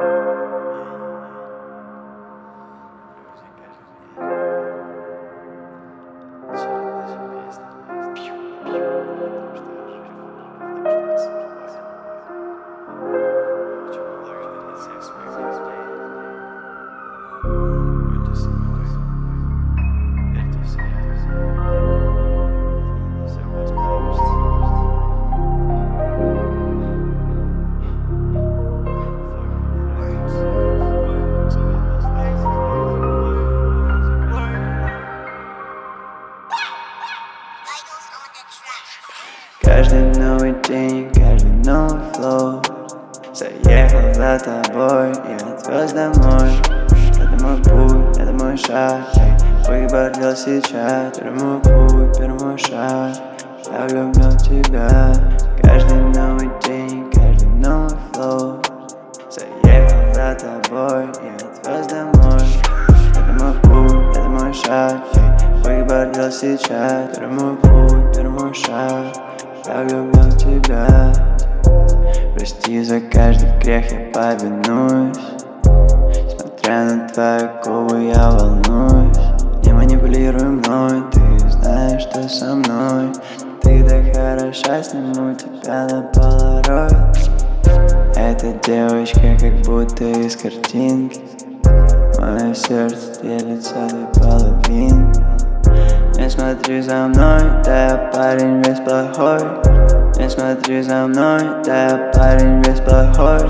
Каждый новый день, каждый новый флоу заехал за тобой и отвез домой. Это мой путь, это мой шаг, выбор для сейчас. Первый мой путь, первый мой шаг, я влюблен в тебя. Каждый новый день, каждый новый флоу заехал за тобой и отвез домой. Это мой путь, это мой шаг, выбор для сейчас. Первый мой путь, первый мой шаг, я влюблен в тебя. Прости за каждый грех, я повинуюсь. Смотря на твои губы, я волнуюсь. Не манипулируй мной, ты знаешь, что со мной. Ты так хороша, сниму тебя на полароид. Эта девочка как будто из картинки. Мое сердце делится на половинки. Не смотри за мной, да я парень весь плохой. Не смотри за мной, да я парень весь плохой.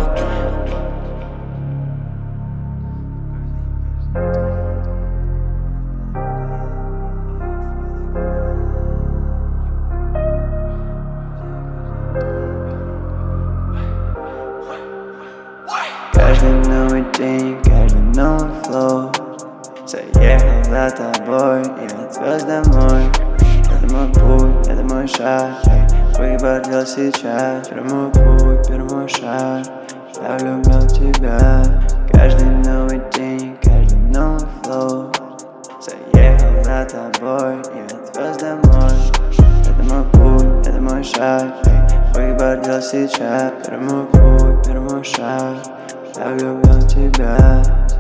Каждый новый день, каждый новый флоу заехал за тобой и отвез домой. Это мой путь, это мой шаг, выбор для сейчас. Первый мой путь, первый мой шаг, я влюблен в тебя. Каждый новый день, каждый новый флоу заехал за тобой и отвез домой. Это мой путь, это мой шаг, выбор для сейчас. Первый мой путь, первый мой шаг, я влюблен в тебя.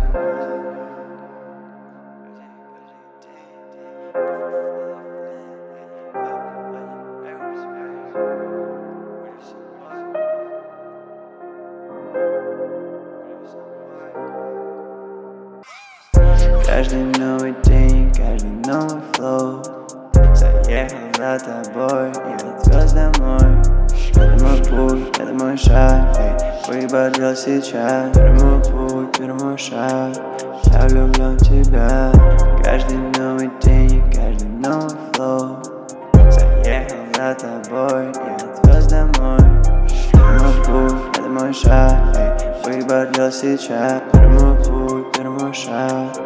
Каждый новый день, каждый новый флоу заехал за тобой и отвез домой. Это мой путь, это мой шаг, выбор для сейчас. Первый мой путь, первый мой шаг, я влюблен в тебя. Каждый новый день, каждый новый флоу заехал за тобой и отвез домой. Это мой путь, это мой шаг, выбор для сейчас. Первый мой путь, первый мой шаг,